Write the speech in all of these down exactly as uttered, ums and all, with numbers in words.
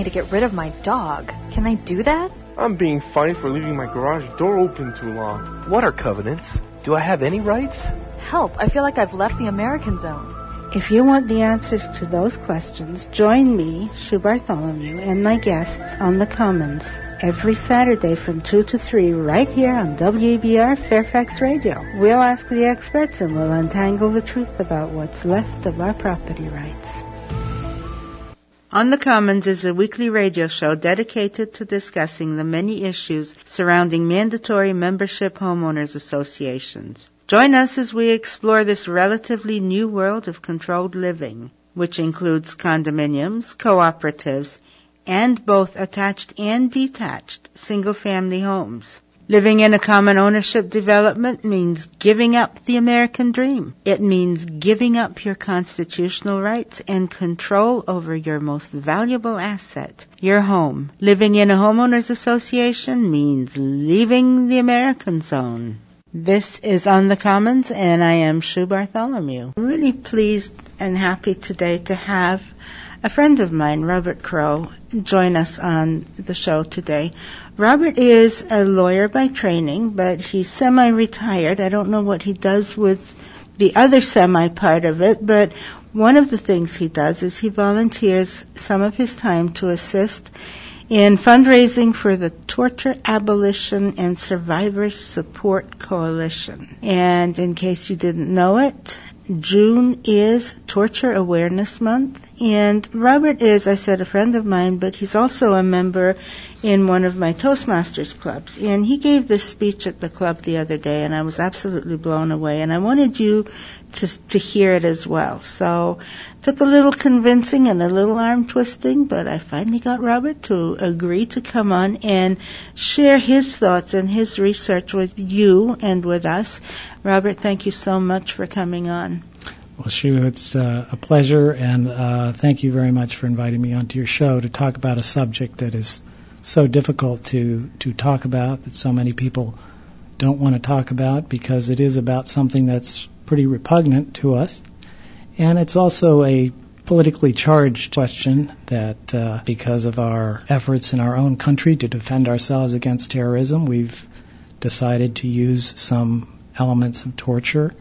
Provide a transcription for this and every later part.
me to get rid of my dog. Can they do that? I'm being fined for leaving my garage door open too long. What are covenants? Do I have any rights? Help, I feel like I've left the American zone. If you want the answers to those questions, join me, Sue Bartholomew, and my guests on The Commons every Saturday from two to three right here on W A B R Fairfax Radio. We'll ask the experts and we'll untangle the truth about what's left of our property rights. On the Commons is a weekly radio show dedicated to discussing the many issues surrounding mandatory membership homeowners associations. Join us as we explore this relatively new world of controlled living, which includes condominiums, cooperatives, and both attached and detached single-family homes. Living in a common ownership development means giving up the American dream. It means giving up your constitutional rights and control over your most valuable asset, your home. Living in a homeowners association means leaving the American zone. This is On the Commons, and I am Sue Bartholomew. I'm really pleased and happy today to have a friend of mine, Robert Crow, join us on the show today. Robert is a lawyer by training, but he's semi-retired. I don't know what he does with the other semi part of it, but one of the things he does is he volunteers some of his time to assist in fundraising for the Torture Abolition and Survivors Support Coalition. And in case you didn't know it, June is Torture Awareness Month, and Robert is, I said, a friend of mine, but he's also a member in one of my Toastmasters clubs. And he gave this speech at the club the other day, and I was absolutely blown away, and I wanted you to to hear it as well. So it took a little convincing and a little arm twisting, but I finally got Robert to agree to come on and share his thoughts and his research with you and with us. Robert, thank you so much for coming on. Well, Sue, it's uh, a pleasure, and uh, thank you very much for inviting me onto your show to talk about a subject that is so difficult to, to talk about, that so many people don't want to talk about, because it is about something that's pretty repugnant to us. And it's also a politically charged question that uh, because of our efforts in our own country to defend ourselves against terrorism, we've decided to use some elements of torture.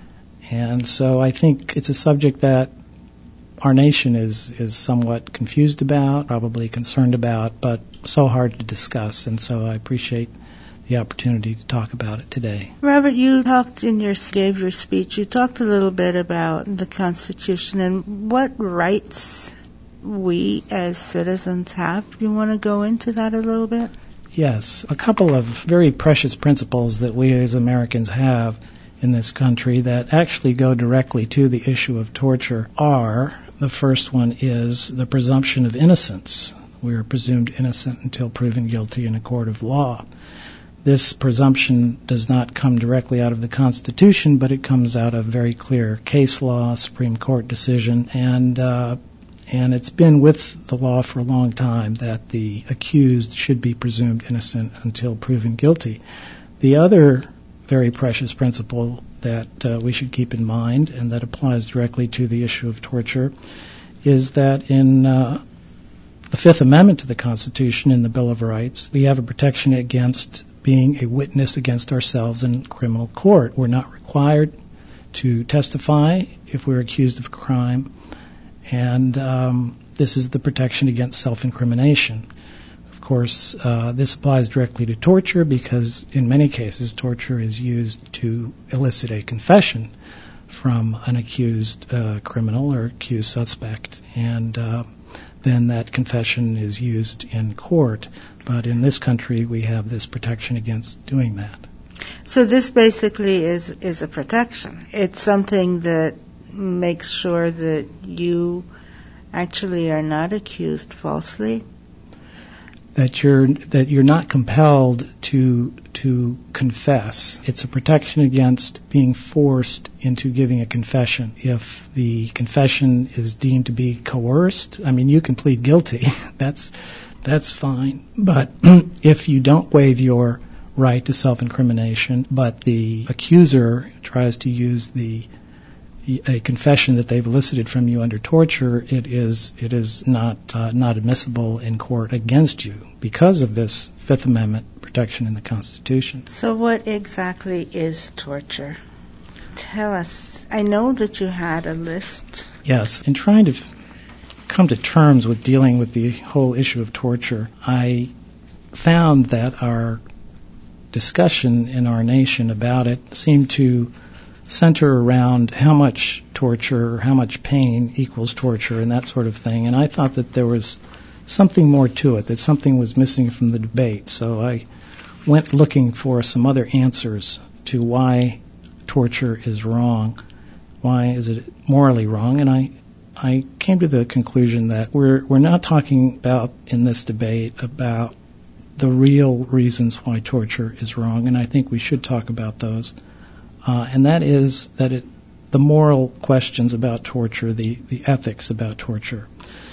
And so I think it's a subject that our nation is, is somewhat confused about, probably concerned about, but so hard to discuss. And so I appreciate the opportunity to talk about it today. Robert, you talked in your, gave your speech, you talked a little bit about the Constitution and what rights we as citizens have. Do you want to go into that a little bit? Yes. A couple of very precious principles that we as Americans have in this country that actually go directly to the issue of torture are, the first one is the presumption of innocence. We are presumed innocent until proven guilty in a court of law. This presumption does not come directly out of the Constitution, but it comes out of very clear case law, Supreme Court decision, and uh, and it's been with the law for a long time that the accused should be presumed innocent until proven guilty. The other very precious principle that uh, we should keep in mind, and that applies directly to the issue of torture, is that in uh, the Fifth Amendment to the Constitution, in the Bill of Rights, we have a protection against being a witness against ourselves in criminal court. We're not required to testify if we're accused of a crime, and um, this is the protection against self-incrimination. Of course, uh, this applies directly to torture because in many cases torture is used to elicit a confession from an accused uh, criminal or accused suspect, and uh, then that confession is used in court. But in this country, we have this protection against doing that. So this basically is, is a protection. It's something that makes sure that you actually are not accused falsely. That you're that you're not compelled to to confess. It's a protection against being forced into giving a confession. If the confession is deemed to be coerced, I mean, you can plead guilty. that's that's fine. But if you don't waive your right to self-incrimination, but the accuser tries to use the a confession that they've elicited from you under torture, it is it is not uh, not admissible in court against you because of this Fifth Amendment protection in the Constitution. So what exactly is torture? Tell us. I know that you had a list. Yes. In trying to f- come to terms with dealing with the whole issue of torture, I found that our discussion in our nation about it seemed to center around how much torture, how much pain equals torture, and that sort of thing. And I thought that there was something more to it, that something was missing from the debate. So I went looking for some other answers to why torture is wrong. Why is it morally wrong? And I I came to the conclusion that we're we're not talking about in this debate about the real reasons why torture is wrong, and I think we should talk about those. Uh, and that is that it, the moral questions about torture, the, the ethics about torture.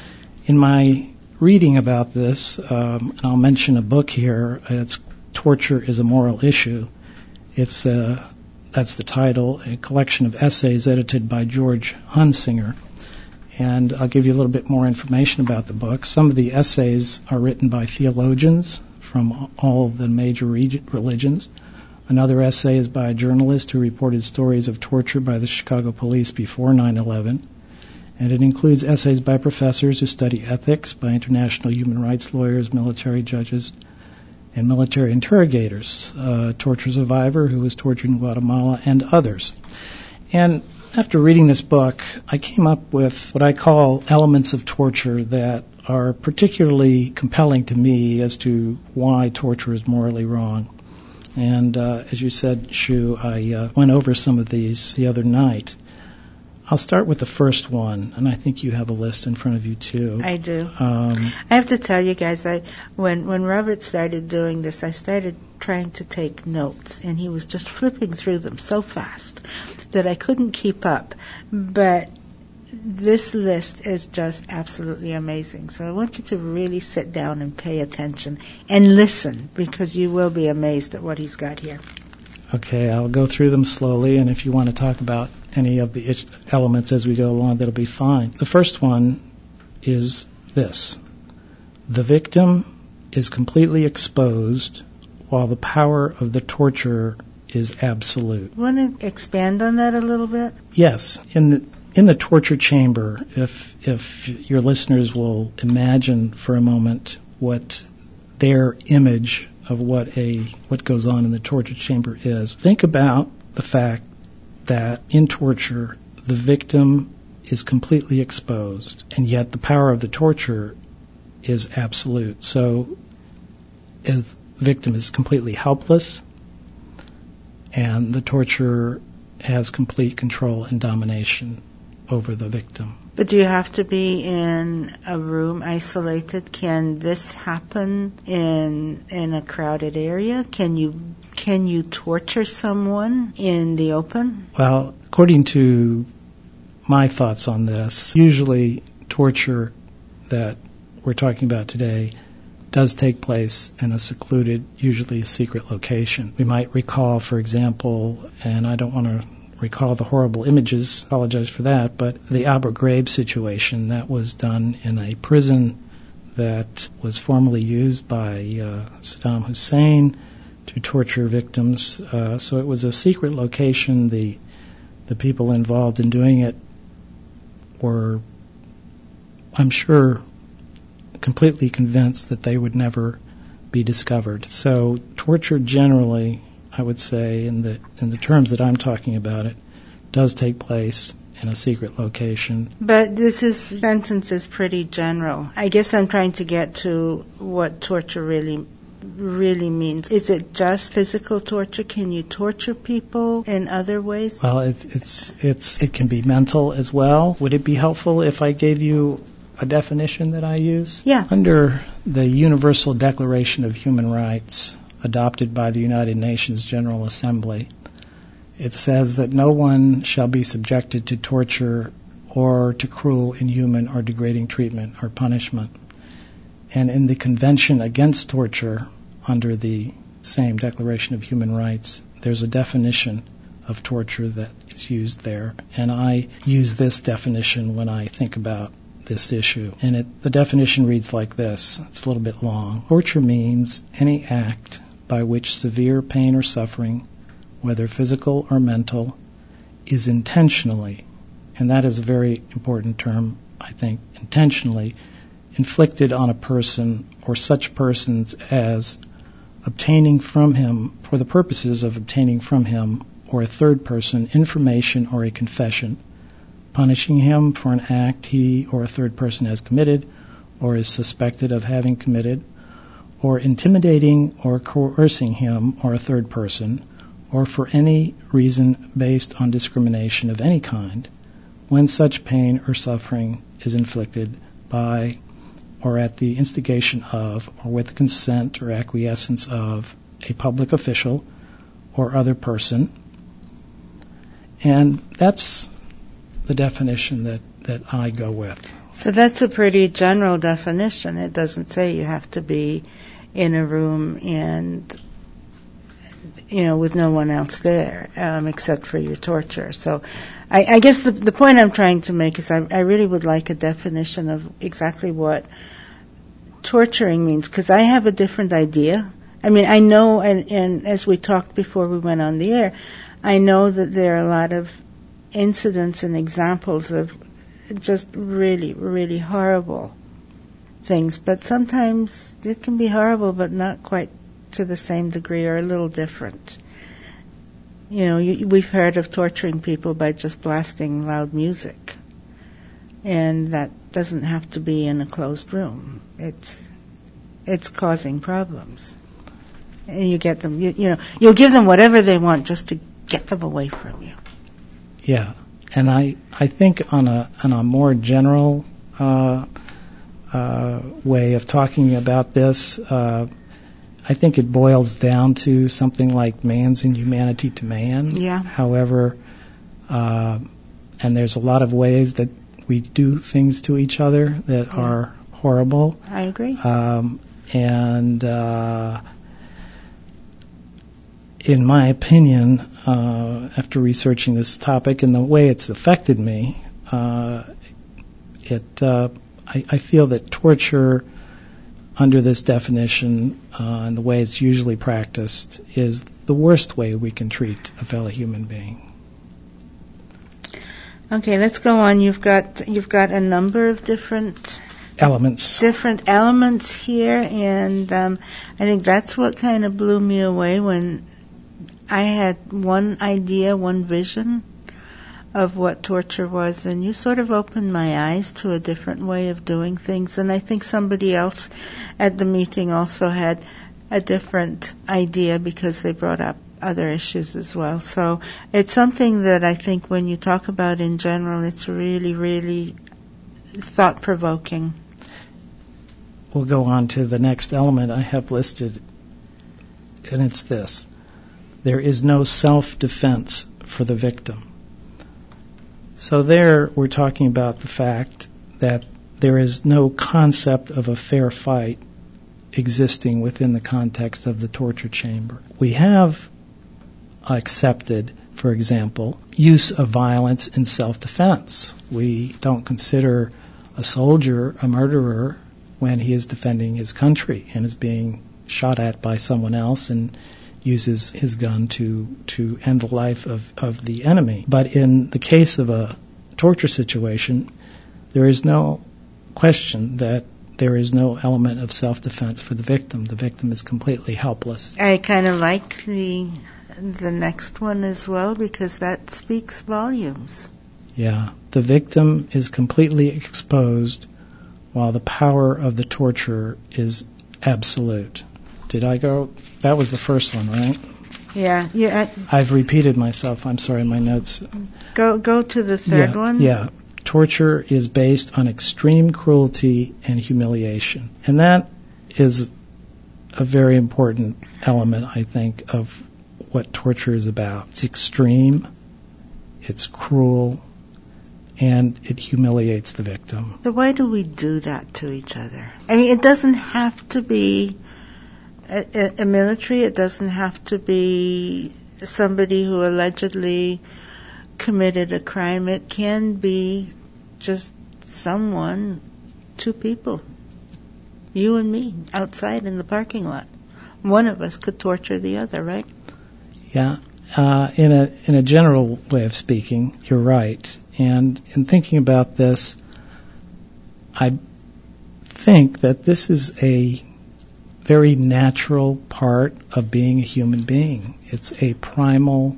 In my reading about this, um, and I'll mention a book here, it's Torture is a Moral Issue. It's uh, that's the title, a collection of essays edited by George Hunsinger. And I'll give you a little bit more information about the book. Some of the essays are written by theologians from all of the major religions. Another essay is by a journalist who reported stories of torture by the Chicago police before nine eleven. And it includes essays by professors who study ethics, by international human rights lawyers, military judges, and military interrogators, a torture survivor who was tortured in Guatemala, and others. And after reading this book, I came up with what I call elements of torture that are particularly compelling to me as to why torture is morally wrong. And uh, as you said, Shu, I uh, went over some of these the other night. I'll start with the first one, and I think you have a list in front of you too. I do. Um, I have to tell you guys, I when when Robert started doing this, I started trying to take notes, and he was just flipping through them so fast that I couldn't keep up. But this list is just absolutely amazing. So I want you to really sit down and pay attention and listen, because you will be amazed at what he's got here. Okay, I'll go through them slowly, and if you want to talk about any of the elements as we go along, that'll be fine. The first one is this. The victim is completely exposed while the power of the torturer is absolute. Want to expand on that a little bit? Yes. In the in the torture chamber, if if your listeners will imagine for a moment what their image of what a what goes on in the torture chamber is, think about the fact that in torture the victim is completely exposed, and yet the power of the torturer is absolute. So the victim is completely helpless, and the torturer has complete control and domination over the victim. But do you have to be in a room isolated? Can this happen in in a crowded area? Can you can you torture someone in the open? Well, according to my thoughts on this, usually torture that we're talking about today does take place in a secluded, usually a secret location. We might recall, for example, and I don't want to recall the horrible images, apologize for that, but the Abu Ghraib situation that was done in a prison that was formerly used by uh, Saddam Hussein to torture victims. Uh, so it was a secret location. The the people involved in doing it were, I'm sure, completely convinced that they would never be discovered. So torture generally, I would say, in the in the terms that I'm talking about it, does take place in a secret location. But this is sentence is pretty general. I guess I'm trying to get to what torture really really means. Is it just physical torture? Can you torture people in other ways? Well, it's it's it's it can be mental as well. Would it be helpful if I gave you a definition that I use? Yeah. Under the Universal Declaration of Human Rights, adopted by the United Nations General Assembly, it says that no one shall be subjected to torture or to cruel, inhuman, or degrading treatment or punishment. And in the Convention Against Torture, under the same Declaration of Human Rights, there's a definition of torture that is used there, and I use this definition when I think about this issue. And it, the definition reads like this. It's a little bit long. Torture means any act by which severe pain or suffering, whether physical or mental, is intentionally, and that is a very important term, I think, intentionally, inflicted on a person or such persons as obtaining from him, for the purposes of obtaining from him or a third person information or a confession, punishing him for an act he or a third person has committed or is suspected of having committed, or intimidating or coercing him or a third person, or for any reason based on discrimination of any kind, when such pain or suffering is inflicted by or at the instigation of or with the consent or acquiescence of a public official or other person. And that's the definition that, that I go with. So that's a pretty general definition. It doesn't say you have to be in a room and, you know, with no one else there, um, except for your torture. So I, I guess the, the point I'm trying to make is I, I really would like a definition of exactly what torturing means, because I have a different idea. I mean, I know, and, and as we talked before we went on the air, I know that there are a lot of incidents and examples of just really, really horrible things, but sometimes it can be horrible, but not quite to the same degree, or a little different. You know, you, we've heard of torturing people by just blasting loud music, and that doesn't have to be in a closed room. It's it's causing problems, and you get them. You, you know, you'll give them whatever they want just to get them away from you. Yeah, and I I think on a on a more general uh, uh, way of talking about this. Uh, I think it boils down to something like man's inhumanity to man. Yeah. However, uh, and there's a lot of ways that we do things to each other that yeah. are horrible. I agree. Um, and uh, in my opinion, uh, after researching this topic and the way it's affected me, uh, it uh, I, I feel that torture, under this definition uh, and the way it's usually practiced, is the worst way we can treat a fellow human being. Okay, let's go on. You've got you've got a number of different elements, different elements here, and um, I think that's what kind of blew me away when I had one idea, one vision of what torture was, and you sort of opened my eyes to a different way of doing things. And I think somebody else at the meeting also had a different idea because they brought up other issues as well. So it's something that I think when you talk about in general, it's really, really thought-provoking. We'll go on to the next element I have listed, and it's this. There is no self-defense for the victim. So there we're talking about the fact that there is no concept of a fair fight existing within the context of the torture chamber. We have accepted, for example, use of violence in self-defense. We don't consider a soldier a murderer when he is defending his country and is being shot at by someone else and uses his gun to, to end the life of, of the enemy. But in the case of a torture situation, there is no question that there is no element of self-defense for the victim. The victim is completely helpless. I kind of like the the next one as well, because that speaks volumes. Yeah. The victim is completely exposed while the power of the torturer is absolute. Did I go? That was the first one, right? Yeah. yeah. I've repeated myself. I'm sorry, in my notes. Go go to the third yeah, one. Yeah. Torture is based on extreme cruelty and humiliation. And that is a very important element, I think, of what torture is about. It's extreme, it's cruel, and it humiliates the victim. So why do we do that to each other? I mean, it doesn't have to be a, a, a military. It doesn't have to be somebody who allegedly committed a crime. It can be just someone, two people, you and me, outside in the parking lot. One of us could torture the other, right? Yeah. Uh, in a in a general way of speaking, you're right. And in thinking about this, I think that this is a very natural part of being a human being. It's a primal,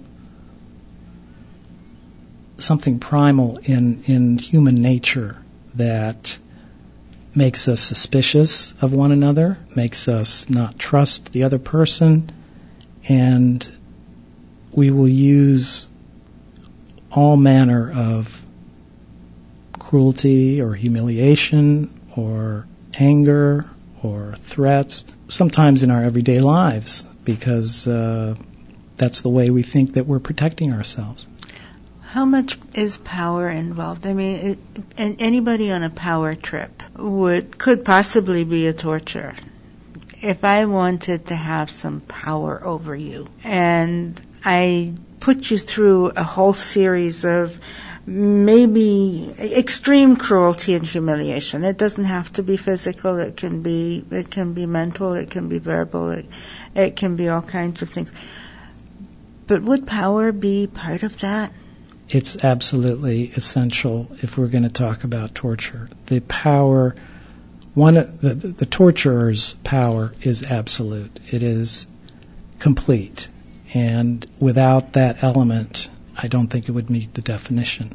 something primal in, in human nature that makes us suspicious of one another, makes us not trust the other person, and we will use all manner of cruelty or humiliation or anger or threats, sometimes in our everyday lives, because uh, that's the way we think that we're protecting ourselves. How much is power involved? I mean, it, and anybody on a power trip would could possibly be a torturer. If I wanted to have some power over you, and I put you through a whole series of maybe extreme cruelty and humiliation. It doesn't have to be physical. It can be it can be mental. It can be verbal. It, it can be all kinds of things. But would power be part of that? It's absolutely essential if we're going to talk about torture. The power, one the, the, the torturer's power is absolute. It is complete. And without that element, I don't think it would meet the definition.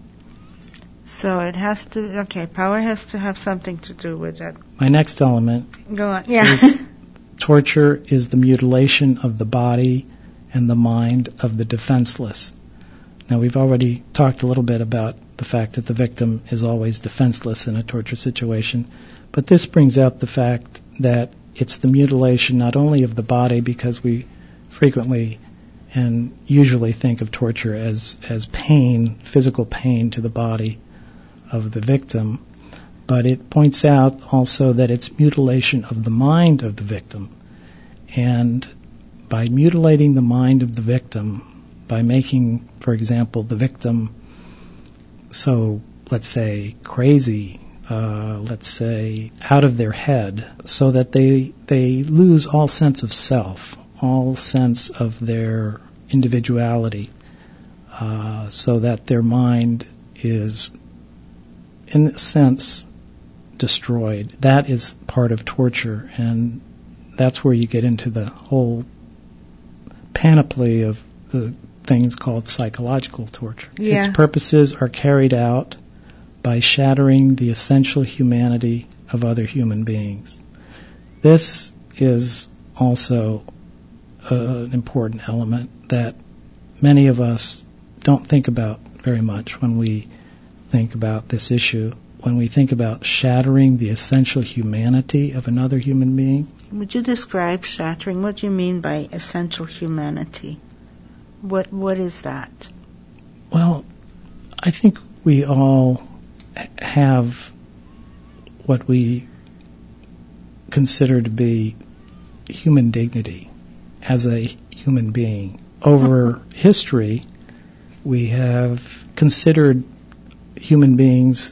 So it has to, okay, power has to have something to do with it. My next element Go on. Yeah. is torture is the mutilation of the body and the mind of the defenseless. Now, we've already talked a little bit about the fact that the victim is always defenseless in a torture situation, but this brings out the fact that it's the mutilation not only of the body, because we frequently and usually think of torture as, as pain, physical pain to the body of the victim, but it points out also that it's mutilation of the mind of the victim. And by mutilating the mind of the victim, by making, for example, the victim so, let's say, crazy, uh, let's say, out of their head, so that they they lose all sense of self, all sense of their individuality, uh, so that their mind is, in a sense, destroyed. That is part of torture, and that's where you get into the whole panoply of the things called psychological torture. Yeah. Its purposes are carried out by shattering the essential humanity of other human beings. This is also uh, an important element that many of us don't think about very much when we think about this issue. When we think about shattering the essential humanity of another human being. Would you describe shattering? What do you mean by essential humanity? What What is that? Well, I think we all have what we consider to be human dignity as a human being. Over history, we have considered human beings,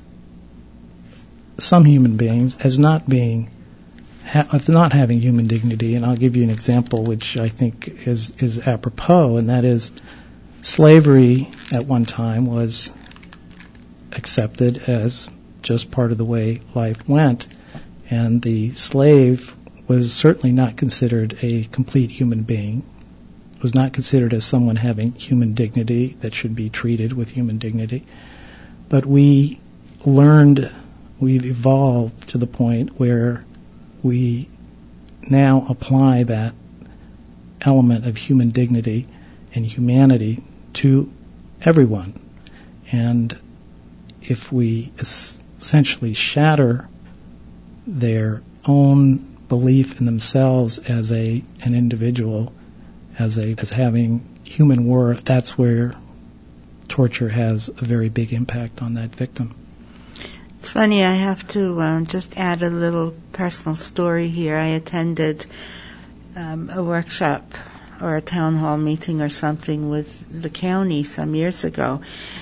some human beings, as not being, ha- of not having human dignity. And I'll give you an example which I think is, is apropos, and that is slavery at one time was accepted as just part of the way life went, and the slave was certainly not considered a complete human being, was not considered as someone having human dignity that should be treated with human dignity. But we learned, we've evolved to the point where we now apply that element of human dignity and humanity to everyone. And if we es- essentially shatter their own belief in themselves as a an individual, as a as having human worth, that's where torture has a very big impact on that victim. It's funny, I have to um, just add a little personal story here. I attended um, a workshop or a town hall meeting or something with the county some years ago,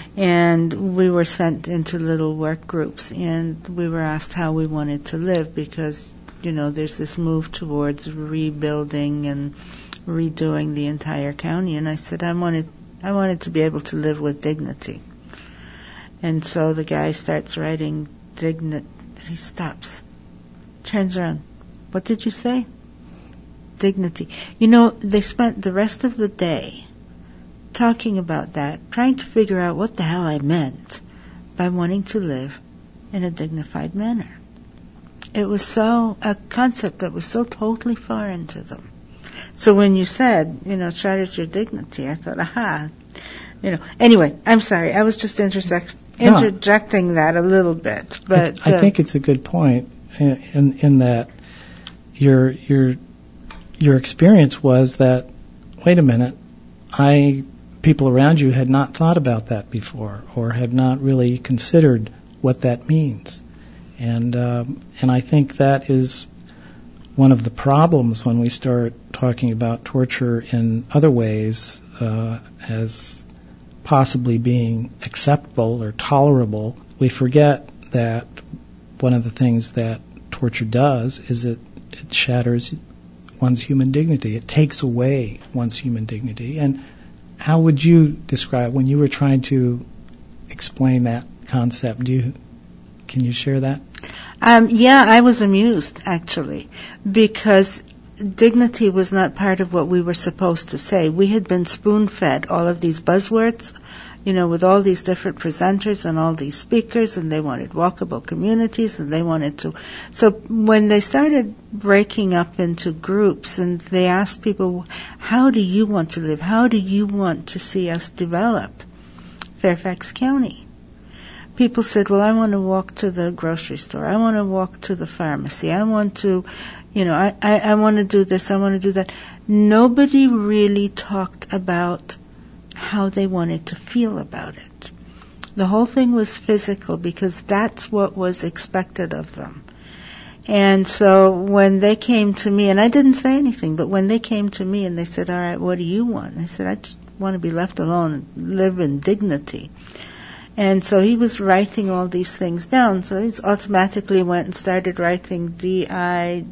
and we were sent into little work groups, and we were asked how we wanted to live because, you know, there's this move towards rebuilding and redoing the entire county. And I said I wanted I wanted to be able to live with dignity. And so the guy starts writing dignity. He stops, turns around. What did you say? Dignity. You know, they spent the rest of the day talking about that, trying to figure out what the hell I meant by wanting to live in a dignified manner. It was so, a concept that was so totally foreign to them. So when you said, you know, shatters your dignity, I thought, aha, you know. Anyway, I'm sorry, I was just intersect, no. interjecting that a little bit. But I, I uh, think it's a good point in, in, in that your your your experience was that, wait a minute, I people around you had not thought about that before, or had not really considered what that means, and um, and I think that is one of the problems when we start talking about torture in other ways uh, as possibly being acceptable or tolerable. We forget that one of the things that torture does is it, it shatters one's human dignity. It takes away one's human dignity. And how would you describe when you were trying to explain that concept? Do you, can you share that? Um, yeah, I was amused, actually, because dignity was not part of what we were supposed to say. We had been spoon-fed all of these buzzwords, you know, with all these different presenters and all these speakers, and they wanted walkable communities, and they wanted to... So when they started breaking up into groups, and they asked people, how do you want to live? How do you want to see us develop Fairfax County? People said, well, I want to walk to the grocery store. I want to walk to the pharmacy. I want to, you know, I, I, I want to do this. I want to do that. Nobody really talked about how they wanted to feel about it. The whole thing was physical because that's what was expected of them. And so when they came to me, and I didn't say anything, but when they came to me and they said, all right, what do you want? I said, I just want to be left alone and live in dignity. And so he was writing all these things down. So he automatically went and started writing D I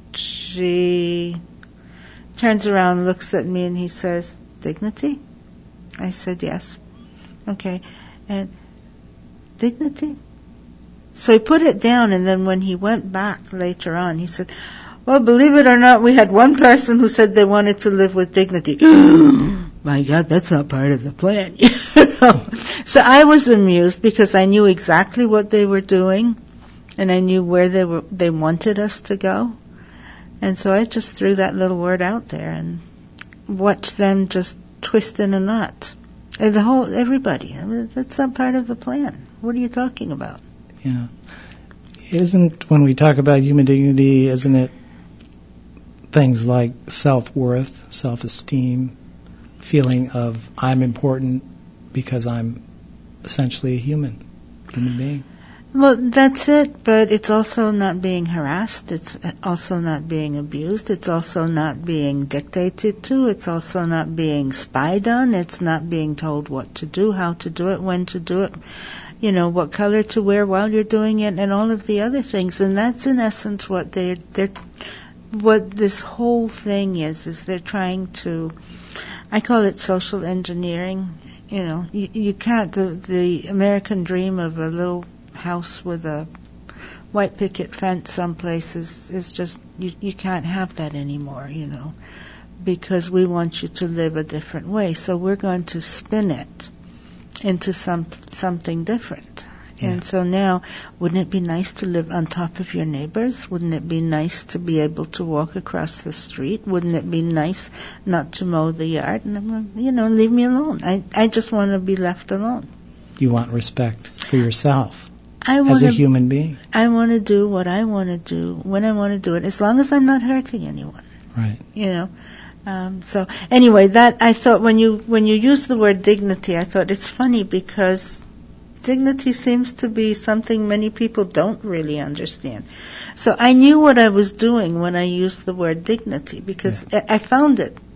G, turns around, looks at me, and he says, dignity? I said, yes. Okay. And dignity? So he put it down, and then when he went back later on, he said, well, believe it or not, we had one person who said they wanted to live with dignity. My God, that's not part of the plan. You know? So I was amused because I knew exactly what they were doing, and I knew where they were. They wanted us to go, and so I just threw that little word out there and watched them just twist in a knot. And the whole everybody. I mean, that's not part of the plan. What are you talking about? Yeah, isn't when we talk about human dignity, isn't it things like self-worth, self-esteem, feeling of I'm important because I'm essentially a human, human being. Well, that's it, but it's also not being harassed. It's also not being abused. It's also not being dictated to. It's also not being spied on. It's not being told what to do, how to do it, when to do it, you know, what color to wear while you're doing it, and all of the other things. And that's in essence what they're, they're what this whole thing is, is they're trying to, I call it social engineering. You know, you, you can't, the, the American dream of a little house with a white picket fence someplace is, is just, you, you can't have that anymore, you know, because we want you to live a different way. So we're going to spin it into some something different. Yeah. And so now, wouldn't it be nice to live on top of your neighbors? Wouldn't it be nice to be able to walk across the street? Wouldn't it be nice not to mow the yard? And I'm like, you know, leave me alone. I, I just want to be left alone. You want respect for yourself I as wanna, a human being. I want to do what I want to do when I want to do it, as long as I'm not hurting anyone. Right. You know. Um, so anyway, that I thought when you when you use the word dignity, I thought it's funny because dignity seems to be something many people don't really understand. So I knew what I was doing when I used the word dignity because yeah. I, I found it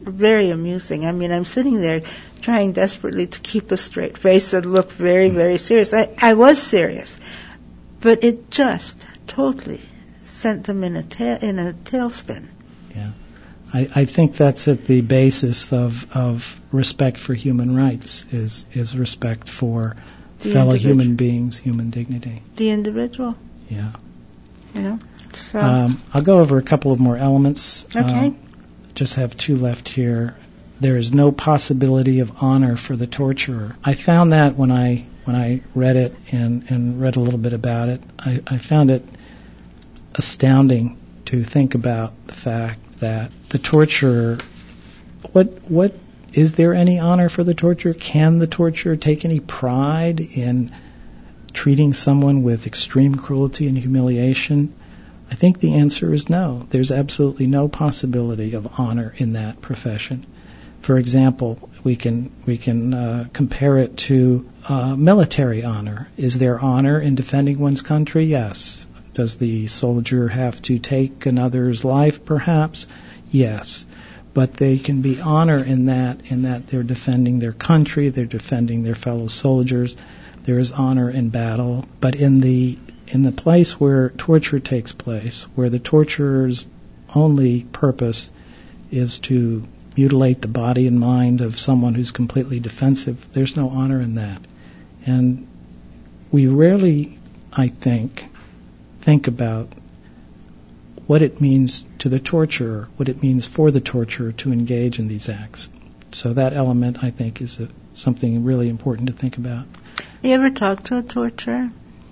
very amusing. I mean, I'm sitting there trying desperately to keep a straight face and look very, very serious. I, I was serious, but it just totally sent them in a ta- in a tailspin. Yeah, I, I think that's at the basis of of respect for human rights is is respect for The fellow individual. human beings, human dignity. The individual, Yeah. you know. So Um, I'll go over a couple of more elements. okay. Um, just have two left here. There is no possibility of honor for the torturer. I found that when I when I read it and, and read a little bit about it, I, I found it astounding to think about the fact that the torturer, what what is there any honor for the torturer? Can the torturer take any pride in treating someone with extreme cruelty and humiliation? I think the answer is no. There's absolutely no possibility of honor in that profession. For example, we can we can uh, compare it to uh, military honor. Is there honor in defending one's country? Yes. Does the soldier have to take another's life? Perhaps. Yes. But they can be honor in that in that they're defending their country, they're defending their fellow soldiers. There is honor in battle, but in the in the place where torture takes place, where the torturer's only purpose is to mutilate the body and mind of someone who's completely defensive, there's no honor in that. And we rarely, I think, think about what it means to the torturer, what it means for the torturer to engage in these acts. So that element, I think, is a, something really important to think about. You ever talked to a torturer?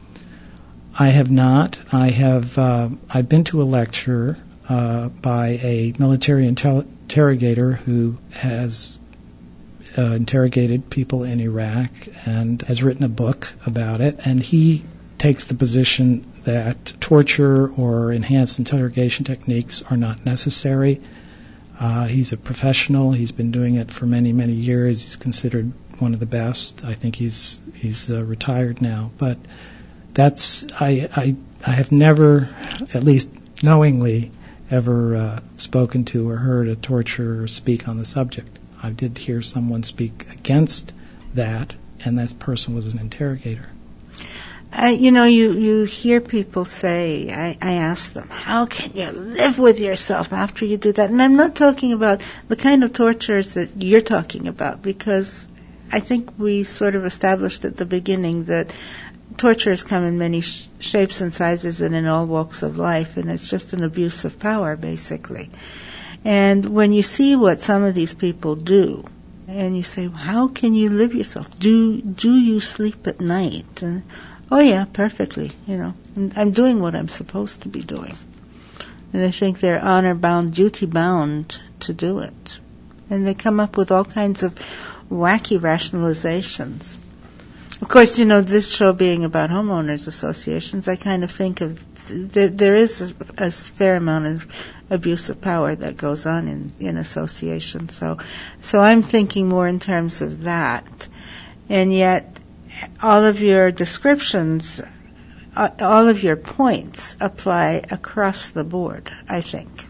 I have not. I have. Uh, I've been to a lecture uh, by a military intel- interrogator who has uh, interrogated people in Iraq and has written a book about it. And he takes the position that torture or enhanced interrogation techniques are not necessary. Uh, he's a professional. He's been doing it for many, many years. He's considered one of the best. I think he's he's uh, retired now. But that's I, I I have never, at least knowingly, ever uh, spoken to or heard a torturer speak on the subject. I did hear someone speak against that, and that person was an interrogator. I, you know, you, you hear people say, I, I ask them, how can you live with yourself after you do that? And I'm not talking about the kind of tortures that you're talking about, because I think we sort of established at the beginning that tortures come in many sh- shapes and sizes and in all walks of life, and it's just an abuse of power, basically. And when you see what some of these people do, and you say, how can you live yourself? Do do you sleep at night? And, oh yeah, perfectly, you know. I'm doing what I'm supposed to be doing. And they think they're honor-bound, duty-bound to do it. And they come up with all kinds of wacky rationalizations. Of course, you know, this show being about homeowners associations, I kind of think of, there, there is a, a fair amount of abuse of power that goes on in, in associations. So, so I'm thinking more in terms of that. And yet, all of your descriptions, uh, all of your points apply across the board, I think.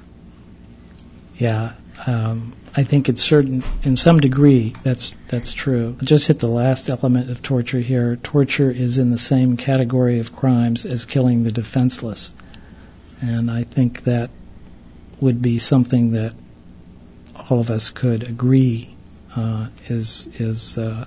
Yeah, um, I think it's certain, in some degree, that's that's true. I'll just hit the last element of torture here. Torture is in the same category of crimes as killing the defenseless, and I think that would be something that all of us could agree uh, is is uh,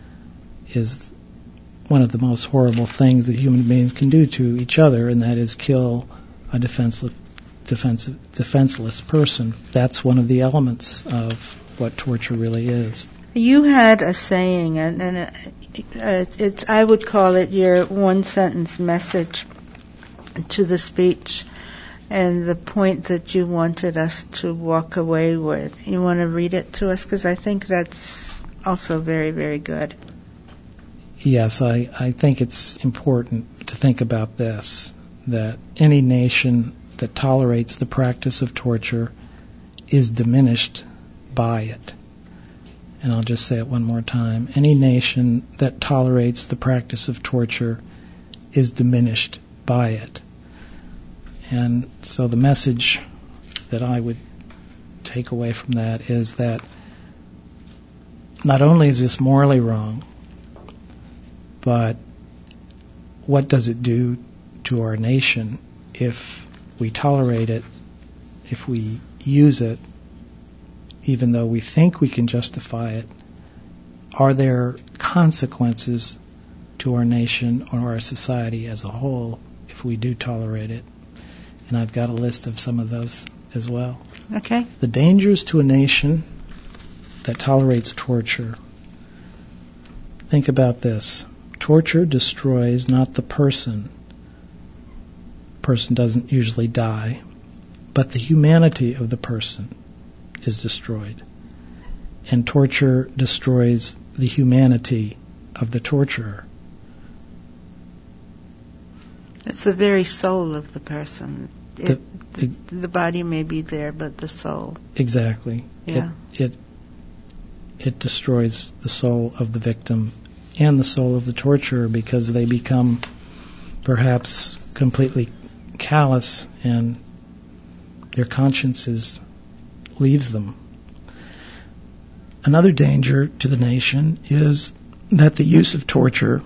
is one of the most horrible things that human beings can do to each other, and that is kill a defenseless, defensive, defenseless person. That's one of the elements of what torture really is. You had a saying, and, and uh, it's, I would call it your one-sentence message to the speech, and the point that you wanted us to walk away with. You want to read it to us? Because I think that's also very, very good. Yes, I, I think it's important to think about this, that any nation that tolerates the practice of torture is diminished by it. And I'll just say it one more time. Any nation that tolerates the practice of torture is diminished by it. And so the message that I would take away from that is that not only is this morally wrong, but what does it do to our nation if we tolerate it, if we use it, even though we think we can justify it? Are there consequences to our nation or our society as a whole if we do tolerate it? And I've got a list of some of those as well. Okay. The dangers to a nation that tolerates torture. Think about this. Torture destroys not the person. Person doesn't usually die, but the humanity of the person is destroyed. And torture destroys the humanity of the torturer. It's the very soul of the person. It, The, the, the body may be there, but the soul. Exactly. Yeah. It, it it destroys the soul of the victim and the soul of the torturer, because they become perhaps completely callous and their consciences leaves them. Another danger to the nation is that the use of torture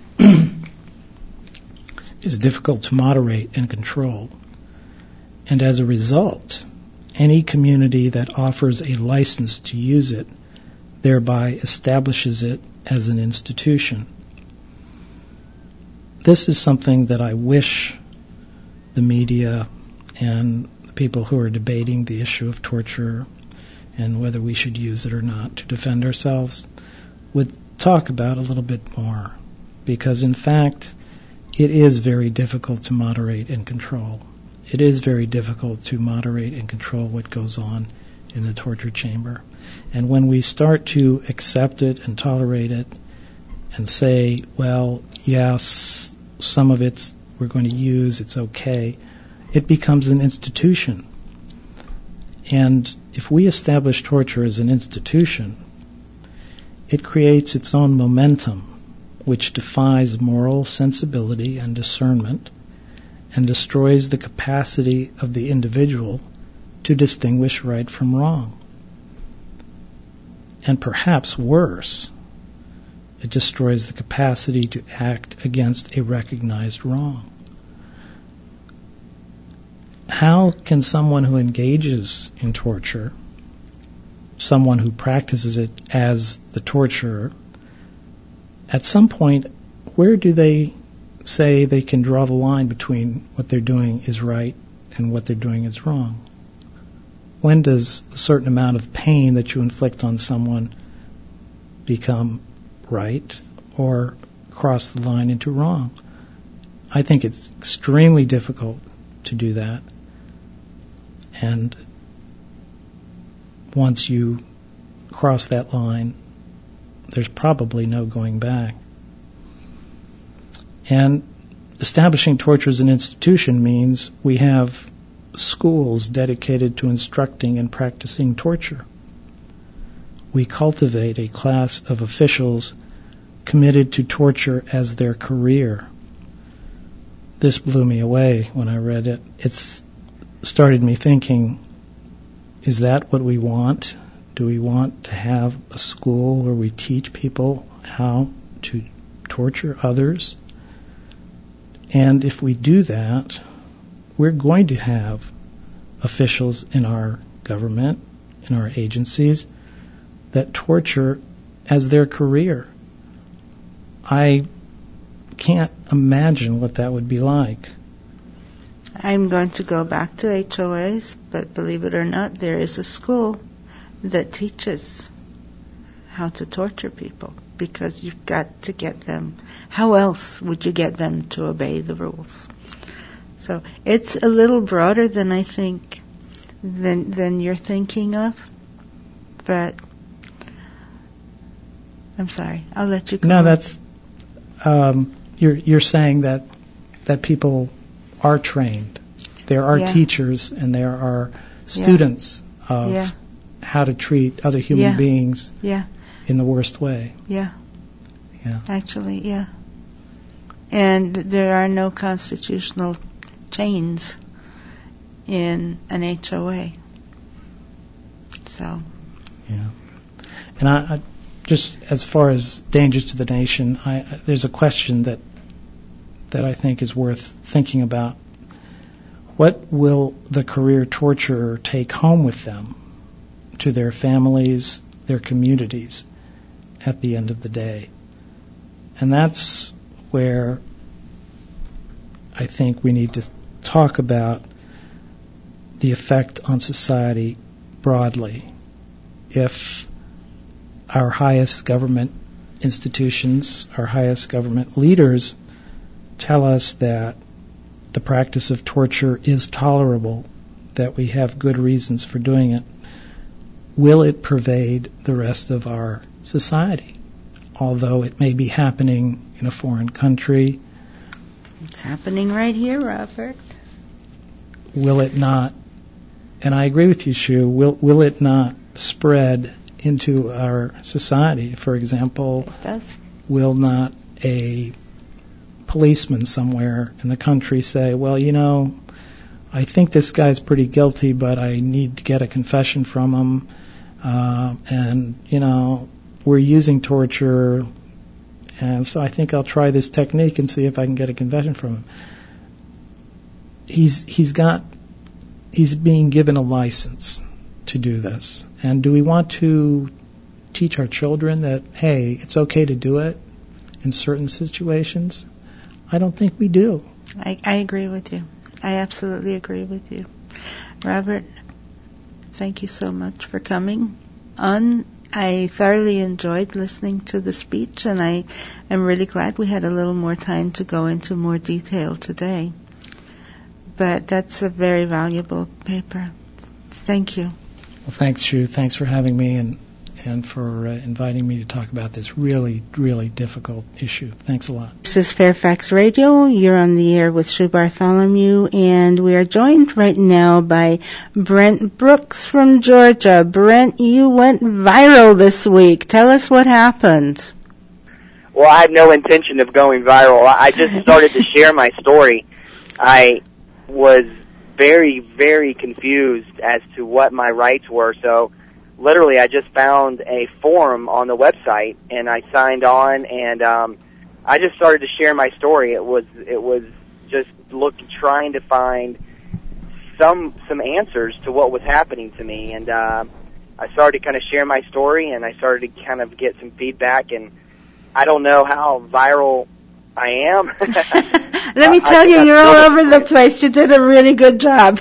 is difficult to moderate and control. And as a result, any community that offers a license to use it thereby establishes it as an institution. This is something that I wish the media and the people who are debating the issue of torture and whether we should use it or not to defend ourselves would talk about a little bit more, because in fact it is very difficult to moderate and control. It is very difficult to moderate and control what goes on in the torture chamber. And when we start to accept it and tolerate it and say, well, yes, some of it we're going to use, it's okay, it becomes an institution. And if we establish torture as an institution, it creates its own momentum, which defies moral sensibility and discernment, and destroys the capacity of the individual to distinguish right from wrong. And perhaps worse, it destroys the capacity to act against a recognized wrong. How can someone who engages in torture, someone who practices it as the torturer, at some point, where do they say they can draw the line between what they're doing is right and what they're doing is wrong? When does a certain amount of pain that you inflict on someone become right or cross the line into wrong? I think it's extremely difficult to do that. And once you cross that line, there's probably no going back. And establishing torture as an institution means we have schools dedicated to instructing and practicing torture. We cultivate a class of officials committed to torture as their career. This blew me away when I read it. It's started me thinking, is that what we want? Do we want to have a school where we teach people how to torture others? And if we do that, we're going to have officials in our government, in our agencies, that torture as their career. I can't imagine what that would be like. I'm going to go back to H O As, but believe it or not, there is a school that teaches how to torture people, because you've got to get them. How else would you get them to obey the rules? So it's a little broader than I think, than than you're thinking of, but I'm sorry. I'll let you go. No, that's um, you're you're saying that that people are trained. There are yeah. teachers and there are students yeah. of yeah. how to treat other human yeah. beings yeah. in the worst way. Yeah. Yeah. Actually, yeah. And there are no constitutional chains in an H O A. So, yeah. And I, I just as far as dangers to the nation, I, I, there's a question that that I think is worth thinking about. What will the career torturer take home with them to their families, their communities at the end of the day? And that's where I think we need to talk about the effect on society broadly. If our highest government institutions, our highest government leaders tell us that the practice of torture is tolerable, that we have good reasons for doing it, will it pervade the rest of our society? Although it may be happening in a foreign country. It's happening right here, Robert. Will it not, and I agree with you, Shu, will, will it not spread into our society? For example, it does. Will not a policeman somewhere in the country say, well, you know, I think this guy's pretty guilty, but I need to get a confession from him, uh, and, you know, we're using torture, and so I think I'll try this technique and see if I can get a confession from him. He's he's got he's being given a license to do this. And do we want to teach our children that, hey, it's okay to do it in certain situations? I don't think we do. I, I agree with you. I absolutely agree with you. Robert, thank you so much for coming on. I thoroughly enjoyed listening to the speech, and I am really glad we had a little more time to go into more detail today. But that's a very valuable paper. Thank you. Well, thanks, Shu. Thanks for having me and and for uh, inviting me to talk about this really, really difficult issue. Thanks a lot. This is Fairfax Radio. You're on the air with Shu Bartholomew, and we are joined right now by Brent Brooks from Georgia. Brent, you went viral this week. Tell us what happened. Well, I had no intention of going viral. I just started to share my story. I was very, very confused as to what my rights were, so literally I just found a forum on the website, and I signed on, and um, I just started to share my story. It was it was just look, trying to find some some answers to what was happening to me, and uh, I started to kind of share my story, and I started to kind of get some feedback, and I don't know how viral I am. Let me tell you, you're all over the place. You did a really good job.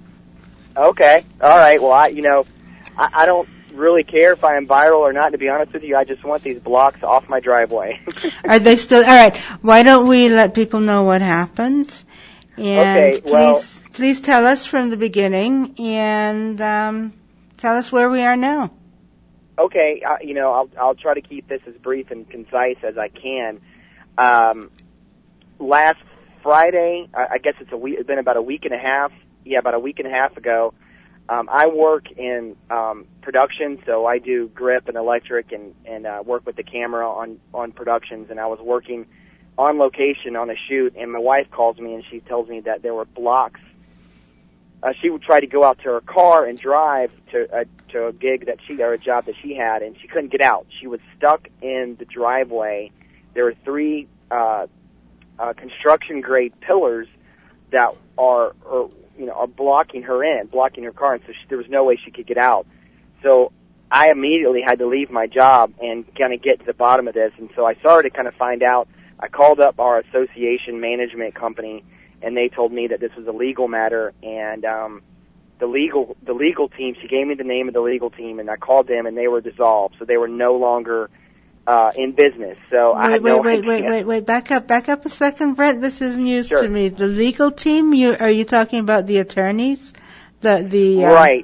Okay. All right. Well, I, you know, I, I don't really care if I am viral or not, to be honest with you. I just want these blocks off my driveway. Are they still? All right. Why don't we let people know what happened? And okay, well, please, please tell us from the beginning, and um, tell us where we are now. Okay. Uh, you know, I'll, I'll try to keep this as brief and concise as I can. Um, last Friday, I, I guess it's a week, it's been about a week and a half, yeah, about a week and a half ago, um, I work in um, production, so I do grip and electric and, and uh, work with the camera on, on productions, and I was working on location on a shoot, and my wife calls me and she tells me that there were blocks. Uh, she would try to go out to her car and drive to a, to a gig that she, or a job that she had, and she couldn't get out. She was stuck in the driveway. There were three uh, uh, construction-grade pillars that are, are, you know, are blocking her in, blocking her car, and so she, there was no way she could get out. So I immediately had to leave my job and kind of get to the bottom of this, and so I started to kind of find out. I called up our association management company, and they told me that this was a legal matter, and um, the legal the legal team, she gave me the name of the legal team, and I called them, and they were dissolved, so they were no longer Uh, in business, so wait, I had wait, no wait, idea. wait, wait, wait, back up, back up a second, Brent. This is news Sure. to me. The legal team. You are you talking about the attorneys? The the uh, Right.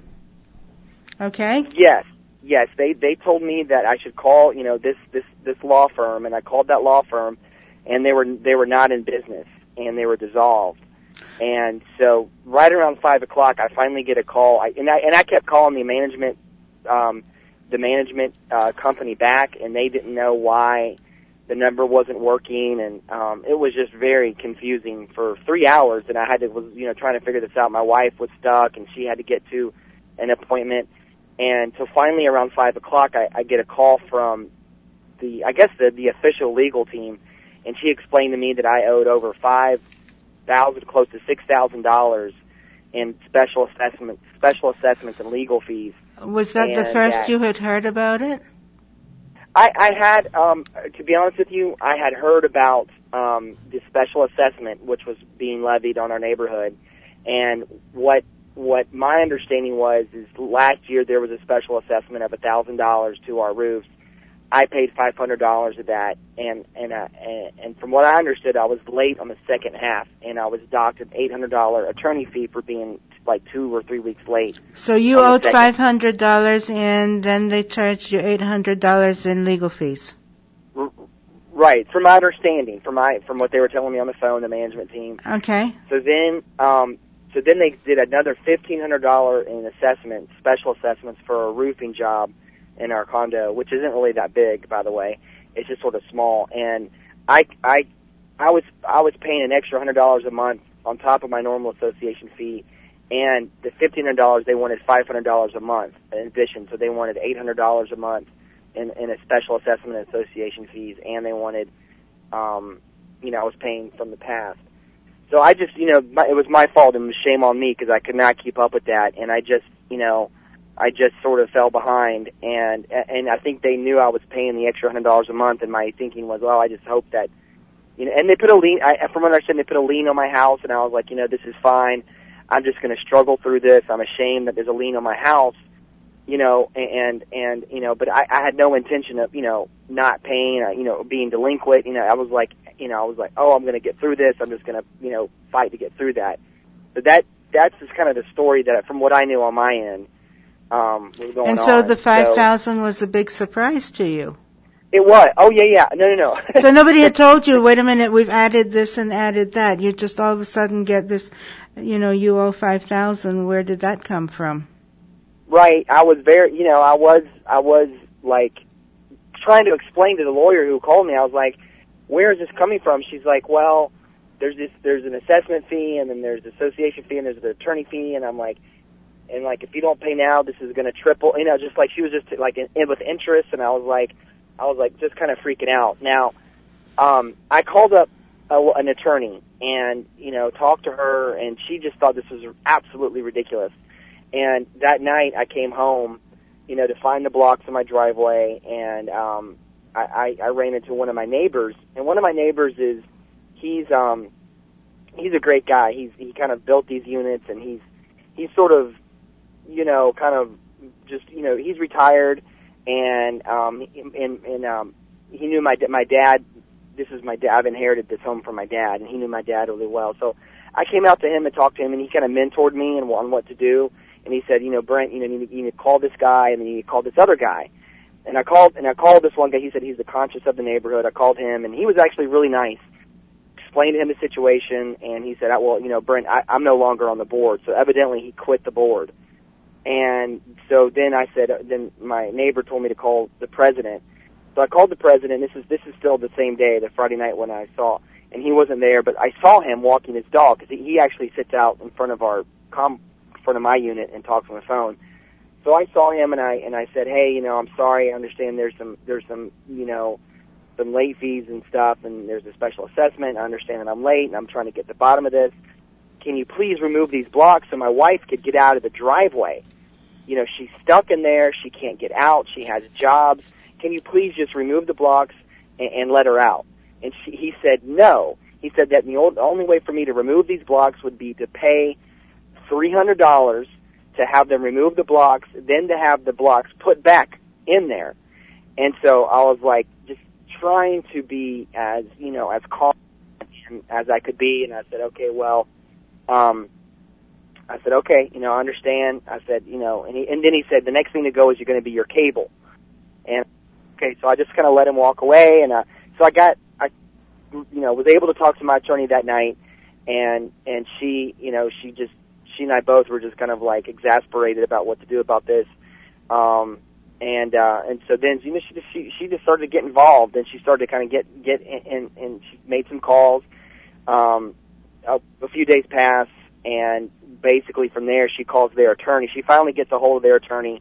Okay. Yes, yes. They they told me that I should call, you know, this this this law firm, and I called that law firm, and they were they were not in business, and they were dissolved. And so right around five o'clock, I finally get a call, I, and I and I kept calling the management. Um, the management uh, company back, and they didn't know why the number wasn't working, and um, it was just very confusing for three hours, and I had to, was, you know, trying to figure this out. My wife was stuck, and she had to get to an appointment, And so finally around five o'clock, I, I get a call from the, I guess the, the official legal team, and she explained to me that I owed over five thousand, close to six thousand dollars in special assessments, special assessments and legal fees. Was that and the first that, you had heard about it? I, I had, um, to be honest with you, I had heard about um, the special assessment, which was being levied on our neighborhood, and what what my understanding was is last year there was a special assessment of a thousand dollars to our roofs. I paid five hundred dollars of that, and and, uh, and and from what I understood, I was late on the second half, and I was docked an eight hundred dollar attorney fee for being like two or three weeks late. So you owed five hundred dollars, and then they charged you eight hundred dollars in legal fees. R- right, from my understanding, from my from what they were telling me on the phone, the management team. Okay. So then, um, so then they did another fifteen hundred dollar in assessments, special assessments for a roofing job in our condo, which isn't really that big, by the way. It's just sort of small. And I, I, I was, I was paying an extra hundred dollars a month on top of my normal association fee, and the fifteen hundred dollars they wanted five hundred dollars a month in addition. So they wanted eight hundred dollars a month in, in a special assessment and association fees, and they wanted, um, you know, I was paying from the past. So I just, you know, my, it was my fault, and shame on me because I could not keep up with that, and I just, you know. I just sort of fell behind, and and I think they knew I was paying the extra hundred dollars a month, and my thinking was, well, I just hope that, you know. And they put a lien. I, from what I understand, they put a lien on my house, and I was like, you know, this is fine. I'm just going to struggle through this. I'm ashamed that there's a lien on my house, you know, and and you know, but I, I had no intention of, you know, not paying, you know, being delinquent. You know, I was like, you know, I was like, oh, I'm going to get through this. I'm just going to, you know, fight to get through that. But that that's just kind of the story that, from what I knew on my end. Um, was going and so on. the five thousand so, was a big surprise to you. It was. Oh yeah, yeah. No, no, no. So nobody had told you, wait a minute, we've added this and added that. You just all of a sudden get this, you know, you owe five thousand. Where did that come from? Right. I was very, you know, I was, I was like trying to explain to the lawyer who called me. I was like, where is this coming from? She's like, well, there's this, there's an assessment fee, and then there's the association fee, and there's the attorney fee, and I'm like. And, like, if you don't pay now, this is going to triple, you know, just like she was just, like, in, in with interest, and I was like, I was like, just kind of freaking out. Now, um, I called up a, an attorney and, you know, talked to her, and she just thought this was absolutely ridiculous. And that night I came home, you know, to find the blocks in my driveway, and um, I, I, I ran into one of my neighbors, and one of my neighbors is, he's, um, he's a great guy. He's, he kind of built these units, and he's, he's sort of, you know, kind of just, you know, he's retired, and um, and, and um, he knew my my dad. This is my dad. I've inherited this home from my dad, and he knew my dad really well. So I came out to him and talked to him, and he kind of mentored me on, on what to do. And he said, you know, Brent, you know, you need, you need to call this guy, and then you need to call this other guy. And I called, and I called this one guy. He said he's the conscience of the neighborhood. I called him, and he was actually really nice. Explained to him the situation, and he said, well, you know, Brent, I, I'm no longer on the board. So evidently he quit the board. And so then I said, then my neighbor told me to call the president. So I called the president. This is this is still the same day, the Friday night when I saw, and he wasn't there, but I saw him walking his dog because he, he actually sits out in front of our com, in front of my unit and talks on the phone. So I saw him and I and I said, hey, you know, I'm sorry. I understand there's some there's some you know some late fees and stuff, and there's a special assessment. I understand that I'm late, and I'm trying to get to the bottom of this. Can you please remove these blocks so my wife could get out of the driveway? You know, she's stuck in there. She can't get out. She has jobs. Can you please just remove the blocks and, and let her out? And she, he said no. He said that the, old, the only way for me to remove these blocks would be to pay three hundred dollars to have them remove the blocks, then to have the blocks put back in there. And so I was like just trying to be as, you know, as calm as I could be. And I said, okay, well, um, I said, okay, you know, I understand. I said, you know, and, he, and then he said, the next thing to go is you're going to be your cable. And, okay, so I just kind of let him walk away. And uh, so I got, I, you know, was able to talk to my attorney that night. And, and she, you know, she just, she and I both were just kind of like exasperated about what to do about this. Um, and, uh, and so then, you know, she just, she, she just started to get involved, and she started to kind of get, get in, and, and she made some calls. Um, a, a few days pass, and basically from there she calls their attorney. She finally gets a hold of their attorney,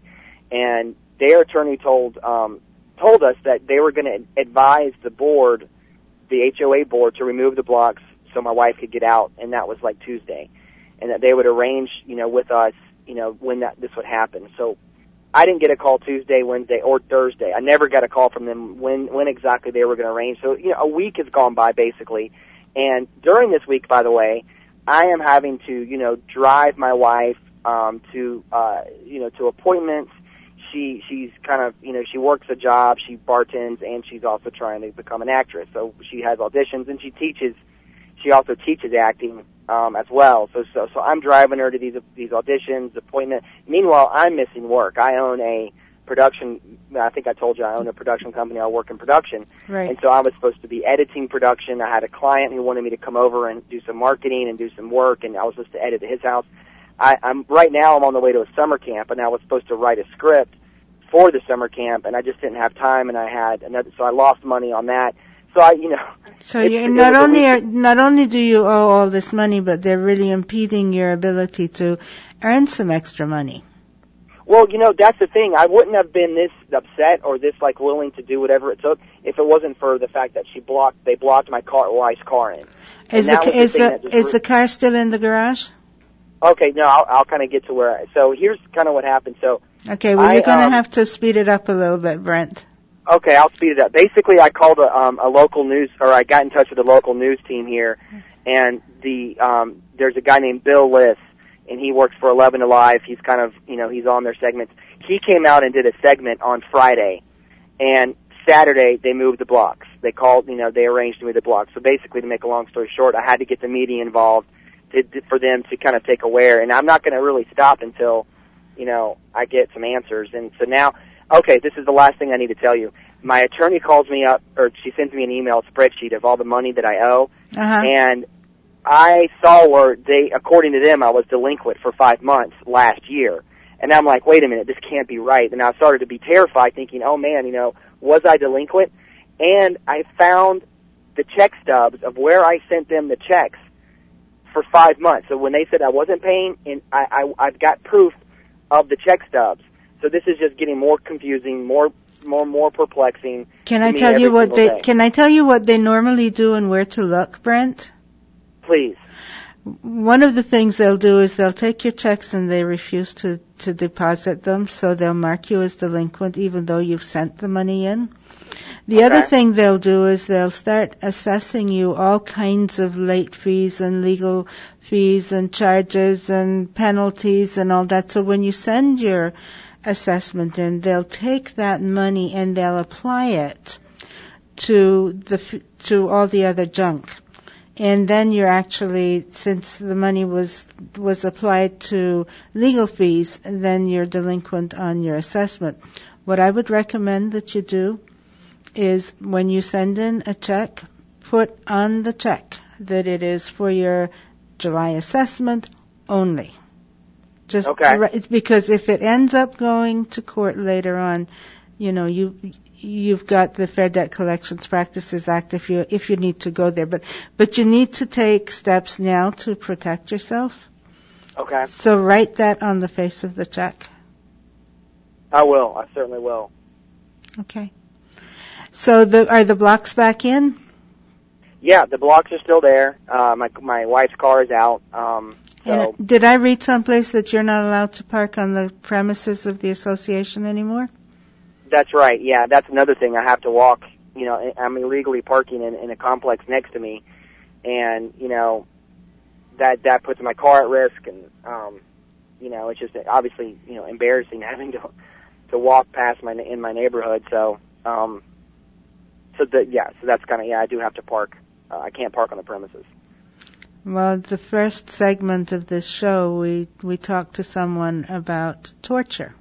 and their attorney told um, told us that they were going to advise the board, the H O A board, to remove the blocks so my wife could get out, and that was like Tuesday, and that they would arrange, you know, with us, you know, when that this would happen. So I didn't get a call Tuesday, Wednesday, or Thursday. I never got a call from them when when exactly they were going to arrange. So, you know, a week has gone by basically, and during this week, by the way, I am having to, you know, drive my wife um, to, uh, you know, to appointments. She she's kind of, you know, she works a job, she bartends, and she's also trying to become an actress. So she has auditions, and she teaches. She also teaches acting um, as well. So so so I'm driving her to these these auditions, appointments. Meanwhile, I'm missing work. I own a production. I think I told you I own a production company. I work in production, Right. and so I was supposed to be editing production. I had a client who wanted me to come over and do some marketing and do some work, and I was supposed to edit at his house. I, I'm right now. I'm on the way to a summer camp, and I was supposed to write a script for the summer camp, and I just didn't have time, and I had another, so I lost money on that. So I, you know. So you not only are, not only do you owe all this money, but they're really impeding your ability to earn some extra money. Well, you know, that's the thing. I wouldn't have been this upset or this like willing to do whatever it took if it wasn't for the fact that she blocked. They blocked my car, wife's car in. Is And that the was the is thing the that just is re- the car still in the garage? Okay, no, I'll, I'll kind of get to where. I, so here's kind of what happened. So Okay, well I, you're going to um, have to speed it up a little bit, Brent. Okay, I'll speed it up. Basically, I called a, um, a local news, or I got in touch with the local news team here, and the um, there's a guy named Bill Liss, and he works for eleven Alive. He's kind of, you know, he's on their segments. He came out and did a segment on Friday, and Saturday they moved the blocks. They called, you know, they arranged to move the blocks. So basically, to make a long story short, I had to get the media involved to, to, for them to kind of take aware, and I'm not going to really stop until, you know, I get some answers. And so now. Okay, this is the last thing I need to tell you. My attorney calls me up, or she sends me an email spreadsheet of all the money that I owe, Uh-huh. and I saw where they, according to them, I was delinquent for five months last year. And I'm like, wait a minute, this can't be right. And I started to be terrified, thinking, oh man, you know, was I delinquent? And I found the check stubs of where I sent them the checks for five months. So when they said I wasn't paying, and I, I, I've got proof of the check stubs. So this is just getting more confusing, more, more, more perplexing. Can to I me tell you every what single they day. can I tell you what they normally do and where to look, Brent? Please. One of the things they'll do is they'll take your checks and they refuse to, to deposit them, so they'll mark you as delinquent even though you've sent the money in. The Okay. other thing they'll do is they'll start assessing you all kinds of late fees and legal fees and charges and penalties and all that. So when you send your assessment in, they'll take that money and they'll apply it to the f- to all the other junk. And then you're actually, since the money was was applied to legal fees, then you're delinquent on your assessment. What I would recommend that you do is when you send in a check, put on the check that it is for your July assessment only. Just Okay. right, because if it ends up going to court later on, you know, you you've got the Fair Debt Collections Practices Act if you if you need to go there, but but you need to take steps now to protect yourself. Okay. So write that on the face of the check. I will. I certainly will. Okay. So the are the blocks back in? Yeah, the blocks are still there. Uh, my my wife's car is out. Um, so And did I read someplace that you're not allowed to park on the premises of the association anymore? that's right. Yeah, that's another thing. I have to walk. You know, I'm illegally parking in, in a complex next to me, and you know, that that puts my car at risk, and um, you know, it's just obviously you know embarrassing having to to walk past my in my neighborhood. So, um, so the yeah, so that's kind of yeah. I do have to park. Uh, I can't park on the premises. Well, the first segment of this show, we we talked to someone about torture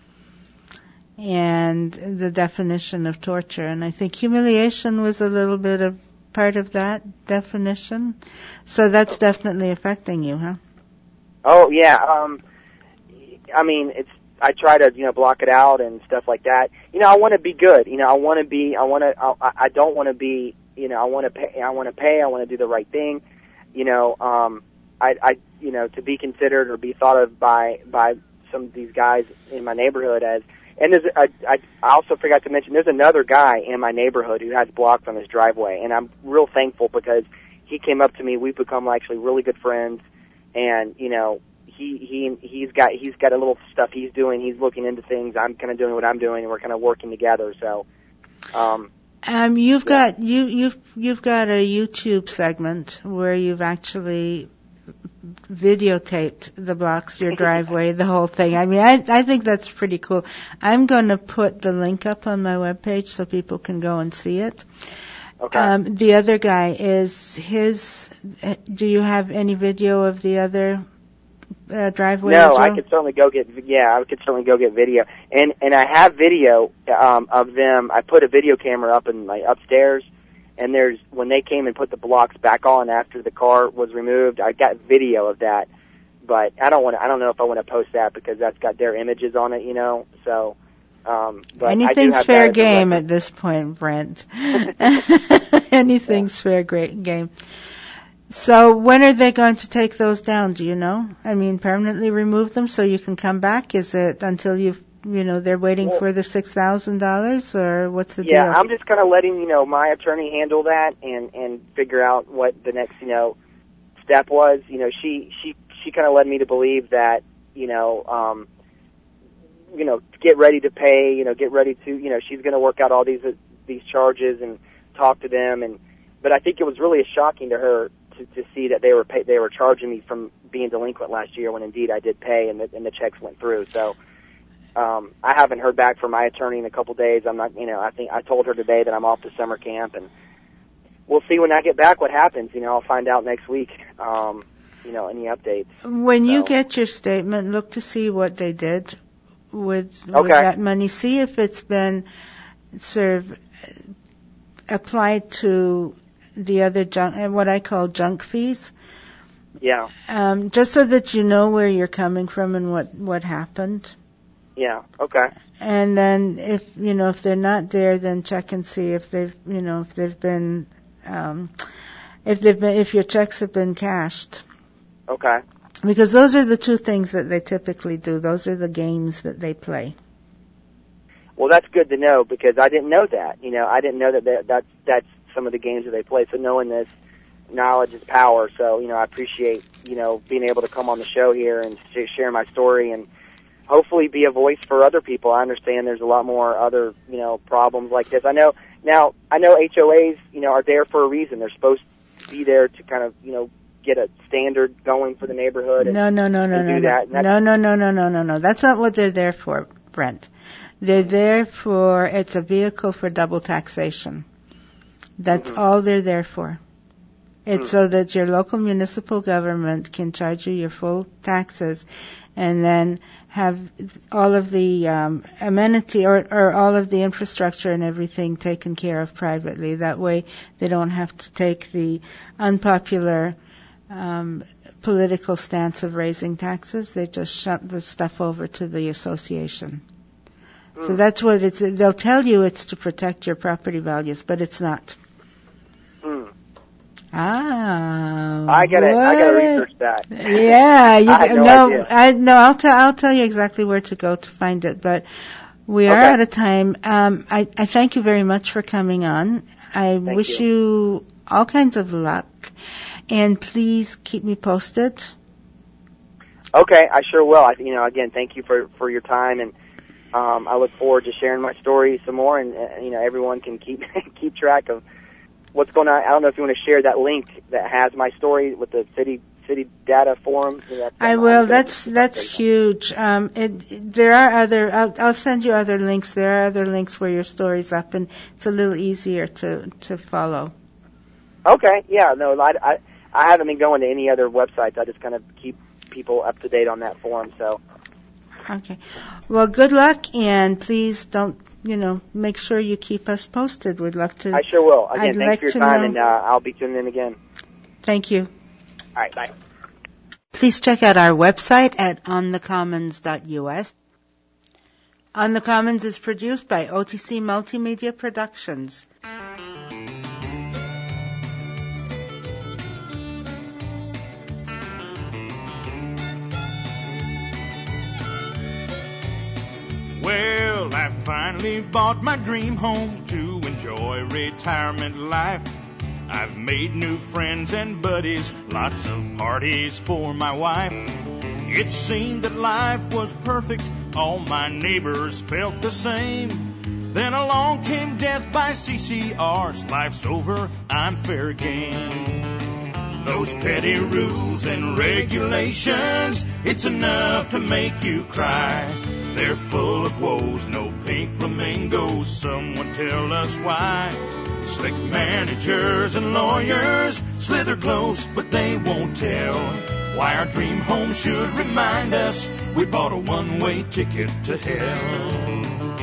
and the definition of torture, and I think humiliation was a little bit of part of that definition. So that's definitely affecting you, huh? Oh yeah. Um, I mean, it's. I try to you know block it out and stuff like that. You know, I want to be good. You know, I want to be. I want to. I, I don't want to be. You know, I want to pay. I want to pay. I want to do the right thing. You know, um, I, I, you know, to be considered or be thought of by by some of these guys in my neighborhood as, and there's, I, I also forgot to mention, there's another guy in my neighborhood who has blocks on his driveway, and I'm real thankful because he came up to me. We've become actually really good friends, and, you know, he, he, he's got, he's got a little stuff he's doing. He's looking into things. I'm kind of doing what I'm doing, and we're kind of working together, so, um, Um, you've Yeah. got you you've you've got a YouTube segment where you've actually videotaped the blocks, your driveway, the whole thing. I mean, I I think that's pretty cool. I'm going to put the link up on my webpage so people can go and see it. okay. Um, the other guy is his. Do you have any video of the other uh, driveway? No, as well? I could certainly go get. Yeah, I could certainly go get video, and and I have video um, of them. I put a video camera up in my upstairs, and there's when they came and put the blocks back on after the car was removed. I got video of that, but I don't want to. I don't know if I want to post that because that's got their images on it, you know. So, um, but Anything's I do have fair that as a game record. at this point, Brent. Anything's fair great game. So when are they going to take those down? Do you know? I mean, permanently remove them so you can come back? Is it until you've, you know, they're waiting Well, for the six thousand dollars, or what's the Yeah, deal? I'm just kind of letting, you know, my attorney handle that and, and figure out what the next, you know, step was. You know, she, she, she kind of led me to believe that, you know, um, you know, get ready to pay, you know, get ready to, you know, she's going to work out all these, uh, these charges and talk to them. And, but I think it was really shocking to her to, to see that they were pay, they were charging me from being delinquent last year when indeed I did pay and the, and the checks went through. So, Um, I haven't heard back from my attorney in a couple days. I'm not, you know, I think I told her today that I'm off to summer camp, and we'll see when I get back what happens. You know, I'll find out next week. Um, you know, any updates. When you So- get your statement, look to see what they did with, with Okay. that money. See if it's been sort of applied to the other junk, uh, what I call junk fees. Yeah, Um, just so that you know where you're coming from and what, what happened. yeah, okay, And then if, you know, if they're not there, then check and see if they've, you know, if they've been, um, if they've been, if your checks have been cashed. okay, Because those are the two things that they typically do. Those are the games that they play. Well, that's good to know because I didn't know that. You know, I didn't know that they, that's that's some of the games that they play. So knowing this, knowledge is power. So you know, I appreciate you know being able to come on the show here and sh- share my story and hopefully be a voice for other people. I understand there's a lot more other you know problems like this. I know now. I know H O As you know are there for a reason. They're supposed to be there to kind of you know get a standard going for the neighborhood. And, No, no, no, no, and no, do no, that. And that's- no, no, no, no, no, no, no. That's not what they're there for, Brent. They're there for, it's a vehicle for double taxation. That's Mhm. all they're there for. It's Mm. so that your local municipal government can charge you your full taxes and then have all of the um, amenity or, or all of the infrastructure and everything taken care of privately. That way they don't have to take the unpopular um, political stance of raising taxes. They just shut the stuff over to the association. So Mm. that's what it's, they'll tell you it's to protect your property values, but it's not. Mm. Ah. I gotta, I gotta what? research that. Yeah, you I had no no, idea. I no, I'll tell I'll tell you exactly where to go to find it. But we are Okay. out of time. Um, I, I thank you very much for coming on. I Thank wish you. you all kinds of luck, and please keep me posted. Okay, I sure will. I, you know, again, thank you for for your time, and um, I look forward to sharing my story some more. And uh, you know, everyone can keep keep track of what's going on. I don't know if you want to share that link that has my story with the city city data forum. You know, that's- I I'm will. good. That's that's huge. Um, it, there are other. I'll, I'll send you other links. There are other links where your story's up, and it's a little easier to to follow. Okay, yeah, no, I, I I haven't been going to any other websites. I just kind of keep people up to date on that forum. So Okay. Well, good luck, and please don't, you know, make sure you keep us posted. We'd love to. I sure will. Again, I'd thanks like for your to time, know- and uh, I'll be tuning in again. Thank you. All right, bye. Please check out our website at on the commons dot u s. On the Commons is produced by O T C Multimedia Productions. finally bought my dream home to enjoy retirement life. I've made new friends and buddies, lots of parties for my wife. It seemed that life was perfect, all my neighbors felt the same. Then along came death by C C Rs, life's over, I'm fair game. Those petty rules and regulations, it's enough to make you cry. They're full of woes, no pink flamingos, someone tell us why. Slick managers and lawyers slither close, but they won't tell why our dream home should remind us we bought a one-way ticket to hell.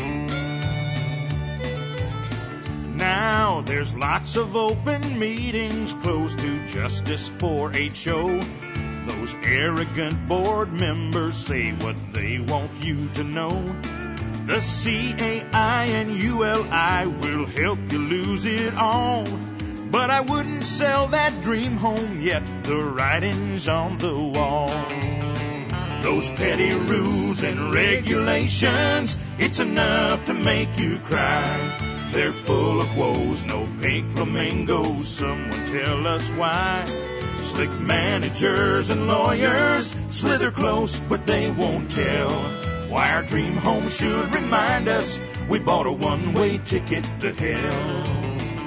Now there's lots of open meetings closed to justice for H O. Those arrogant board members say what they want you to know. The C A I and U L I will help you lose it all. But I wouldn't sell that dream home yet, the writing's on the wall. Those petty rules and regulations, it's enough to make you cry. They're full of woes, no pink flamingos, someone tell us why. Slick managers and lawyers slither close, but they won't tell why our dream home should remind us we bought a one-way ticket to hell.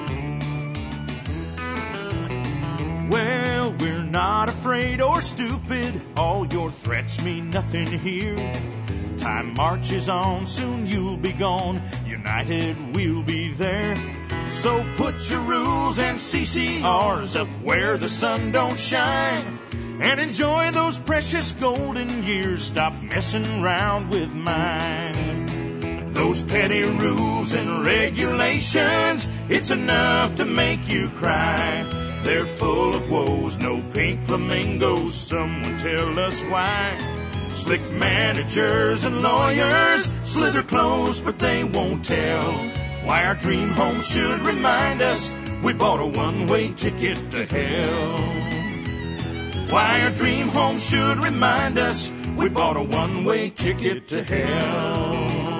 Well, we're not afraid or stupid, all your threats mean nothing here. Time marches on, soon you'll be gone, united we'll be there. So put your rules and C C Rs up where the sun don't shine, and enjoy those precious golden years, stop messing around with mine. Those petty rules and regulations, it's enough to make you cry. They're full of woes, no pink flamingos, someone tell us why. Slick managers and lawyers slither close, but they won't tell why our dream home should remind us we bought a one-way ticket to hell. Why our dream home should remind us we bought a one-way ticket to hell.